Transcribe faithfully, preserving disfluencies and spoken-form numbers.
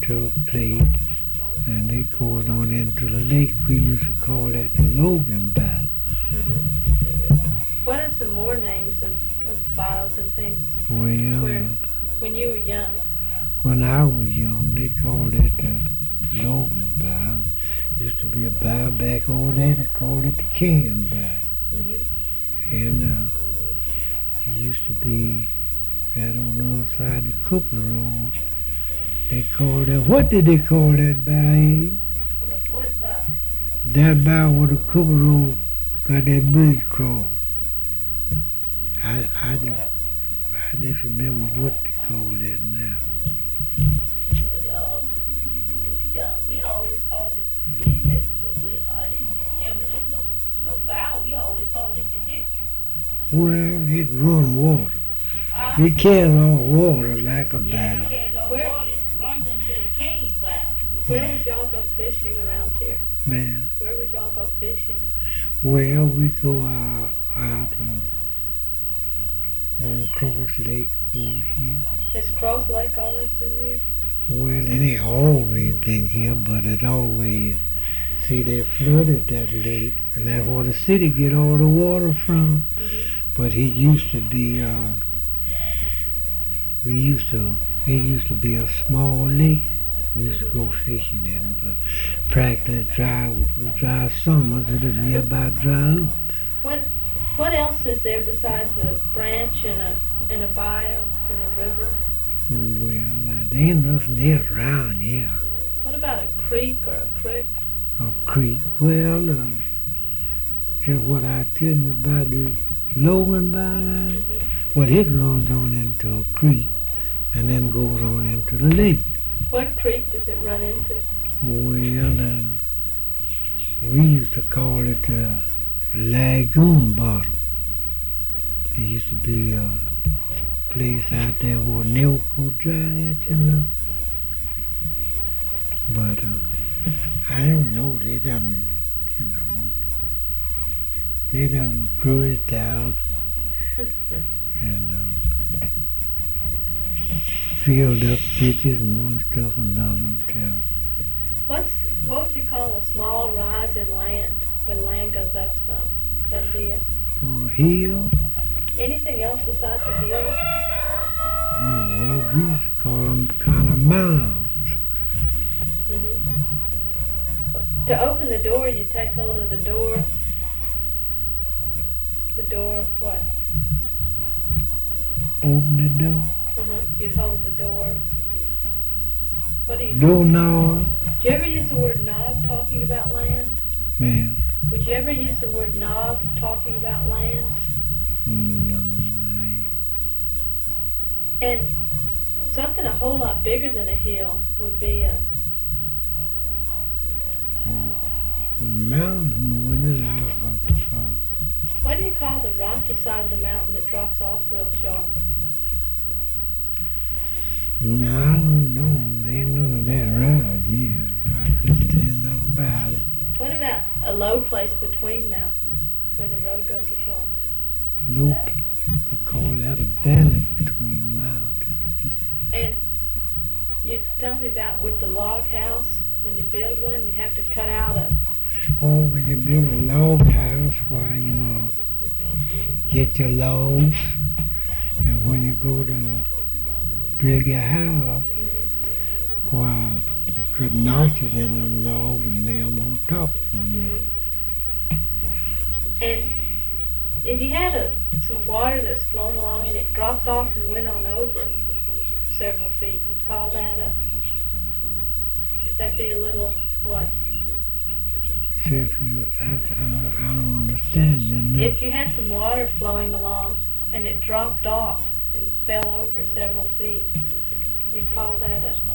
into a plate, and it goes on into the lake. We used to call that the Logan Bow. Mm-hmm. What are some more names of, of bows and things? Well, Where, uh, when you were young? when I was young, they called it the Logan Bow. Used to be a bow back over there. They called it the Can Bow. Mm-hmm. And uh, it used to be right on the other side of the Cooper Road. They called it, what did they call that bow? eh? What bow? That bow where the Cooper Road got that bridge crossed. I, I, just, I just remember what they called that now. Uh, yeah, we always called it the ditch. We, I didn't never know no, no bow. We always called it the ditch. Well, it run water. Uh, It carries on water like a yeah, bow. it carries on Where- water. It runs into the cane bow. Where would y'all go fishing around here? Man, Where would y'all go fishing? well, we go out, out uh, on Cross Lake over here. Has Cross Lake always been there? Well, it ain't always been here, but it always, see, they flooded that lake, and that's where the city get all the water from. Mm-hmm. But it used to be, uh, we used to, it used to be a small lake. We used to go fishing in it, but practically dry, dry summers, it'll be about dry up. What What else is there besides a branch and a and a bayou and a river? Well, uh, there ain't nothing else around here. What about a creek or a creek? A creek. Well, uh, just what I tell you about the Logan Bow line. Mm-hmm. Well, it runs on into a creek and then goes on into the lake. What creek does it run into? Well, uh, we used to call it the Lagoon Bottom. There used to be a place out there where never go dry at, you know. But uh, I don't know, they done, you know, they done grew it out and uh, filled up ditches and one stuff and another. Tell. What's what would you call a small rise in land when land goes up some? That'd be it. For a hill, Anything else besides the hill? oh, well, we used to call them kind of mounds. Mm-hmm. To open the door, you take hold of the door. The door, what? Open the door. Uh-huh. You'd hold the door. What do you? Door knob, Do you ever use the word knob talking about land? man. Would you ever use the word knob talking about land? No, man. And something a whole lot bigger than a hill would be a A mountain with it out of the uh, what do you call the rocky side of the mountain that drops off real sharp? No, I don't know. There ain't none of that around here. I couldn't tell nothing about it. What about a low place between mountains where the road goes across? Nope. We call that a valley between mountains. And you tell me about with the log house, when you build one, you have to cut out a Or when you build a log house, why you uh, get your logs, and when you go to build your house, why you cut notches in them logs and lay them on top of them. and if you had a some water that's flowing along and it dropped off and went on over several feet, you'd call that a that'd be a little what? So if you, I, I, I don't understand you know. If you had some water flowing along and it dropped off and fell over several feet, you'd call that a